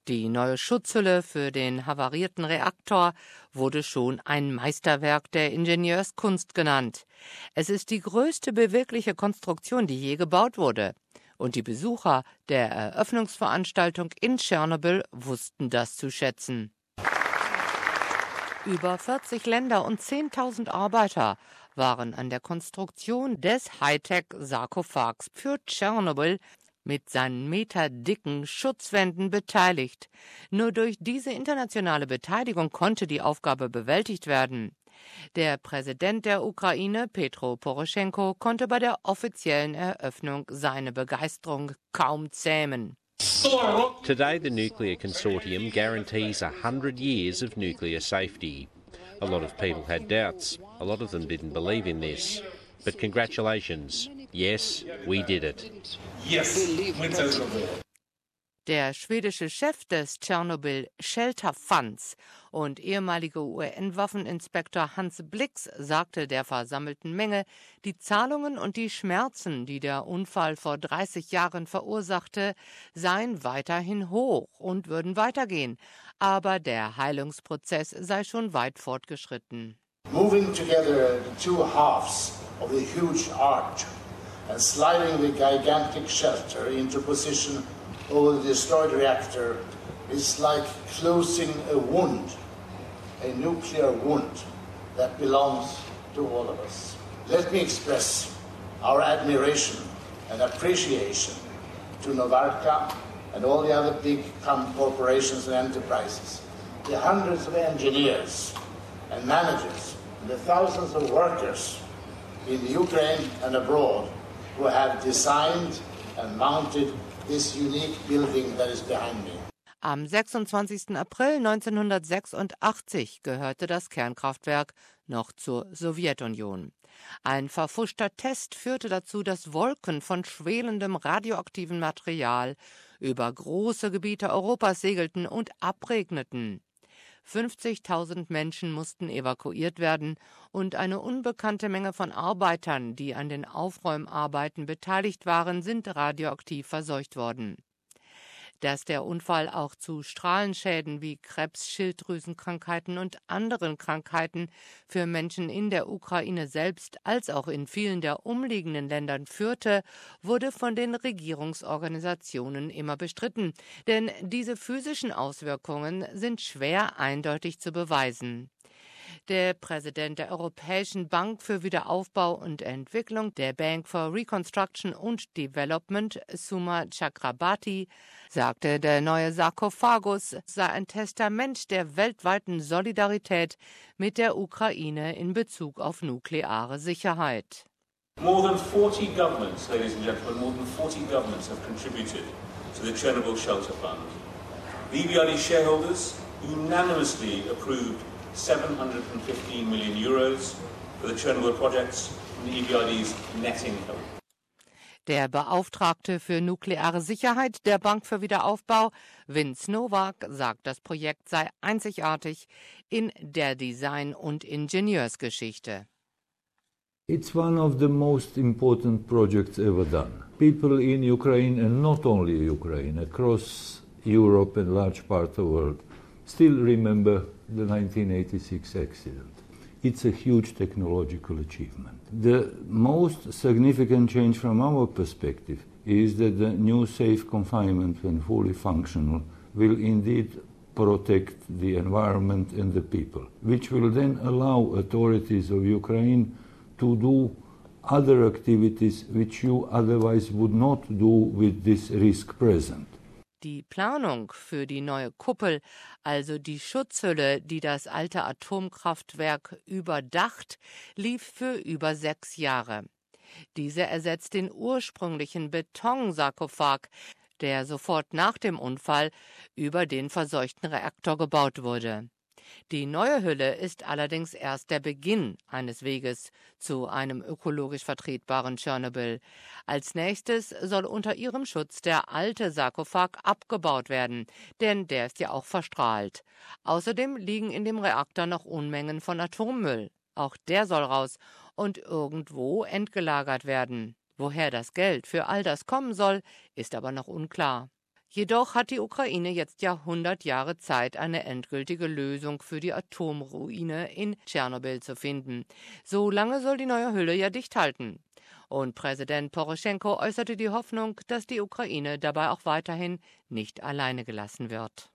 Die neue Schutzhülle für den havarierten Reaktor wurde schon ein Meisterwerk der Ingenieurskunst genannt. Es ist die größte bewegliche Konstruktion, die je gebaut wurde. Und die Besucher der Eröffnungsveranstaltung in Tschernobyl wussten das zu schätzen. Über 40 Länder und 10.000 Arbeiter waren an der Konstruktion des Hightech-Sarkophags für Tschernobyl mit seinen meterdicken Schutzwänden beteiligt. Nur durch diese internationale Beteiligung konnte die Aufgabe bewältigt werden. Der Präsident der Ukraine, Petro Poroschenko, konnte bei der offiziellen Eröffnung seine Begeisterung kaum zähmen. Today, the Nuclear Consortium guarantees 100 years of nuclear safety. A lot of people had doubts. A lot of them didn't believe in this. But congratulations. Yes, we did it. Yes, Der schwedische Chef des Tschernobyl Shelter Funds und ehemalige UN-Waffeninspektor Hans Blix sagte der versammelten Menge, die Zahlungen und die Schmerzen, die der Unfall vor 30 Jahren verursachte, seien weiterhin hoch und würden weitergehen. Aber der Heilungsprozess sei schon weit fortgeschritten. Moving together the two halves of the huge arch and sliding the gigantic shelter into position over the destroyed reactor is like closing a wound, a nuclear wound that belongs to all of us. Let me express our admiration and appreciation to Novarka and all the other big corporations and enterprises, the hundreds of engineers and managers, and the thousands of workers in the Ukraine and abroad who have designed and mounted this unique building that is behind me. Am 26. April 1986 gehörte das Kernkraftwerk noch zur Sowjetunion. Ein verpfuschter Test führte dazu, dass Wolken von schwelendem radioaktivem Material über große Gebiete Europas segelten und abregneten. 50.000 Menschen mussten evakuiert werden und eine unbekannte Menge von Arbeitern, die an den Aufräumarbeiten beteiligt waren, sind radioaktiv verseucht worden. Dass der Unfall auch zu Strahlenschäden wie Krebs, Schilddrüsenkrankheiten und anderen Krankheiten für Menschen in der Ukraine selbst als auch in vielen der umliegenden Ländern führte, wurde von den Regierungsorganisationen immer bestritten. Denn diese physischen Auswirkungen sind schwer eindeutig zu beweisen. Der Präsident der Europäischen Bank für Wiederaufbau und Entwicklung, der Bank for Reconstruction and Development, Suma Chakrabarti, sagte, der neue Sarkophagus sei ein Testament der weltweiten Solidarität mit der Ukraine in Bezug auf nukleare Sicherheit. More than 40 governments, ladies and gentlemen, more than 40 governments have contributed to the Chernobyl Shelter Fund. The EBRD shareholders unanimously approved 715 million euros for the Chernobyl projects from the EBRD's net income. Der Beauftragte für nukleare Sicherheit der Bank für Wiederaufbau, Vince Nowak, sagt, das Projekt sei einzigartig in der Design- und Ingenieursgeschichte. It's one of the most important projects ever done. People in Ukraine, and not only Ukraine, across Europe and large part of the world, still remember the 1986 accident. It's a huge technological achievement. The most significant change from our perspective is that the new safe confinement, when fully functional, will indeed protect the environment and the people, which will then allow authorities of Ukraine to do other activities which you otherwise would not do with this risk present. Die Planung für die neue Kuppel, also die Schutzhülle, die das alte Atomkraftwerk überdacht, lief für über 6 Jahre. Diese ersetzt den ursprünglichen Betonsarkophag, der sofort nach dem Unfall über den verseuchten Reaktor gebaut wurde. Die neue Hülle ist allerdings erst der Beginn eines Weges zu einem ökologisch vertretbaren Tschernobyl. Als nächstes soll unter ihrem Schutz der alte Sarkophag abgebaut werden, denn der ist ja auch verstrahlt. Außerdem liegen in dem Reaktor noch Unmengen von Atommüll. Auch der soll raus und irgendwo entgelagert werden. Woher das Geld für all das kommen soll, ist aber noch unklar. Jedoch hat die Ukraine jetzt ja 100 Jahre Zeit, eine endgültige Lösung für die Atomruine in Tschernobyl zu finden. So lange soll die neue Hülle ja dicht halten. Und Präsident Poroschenko äußerte die Hoffnung, dass die Ukraine dabei auch weiterhin nicht alleine gelassen wird.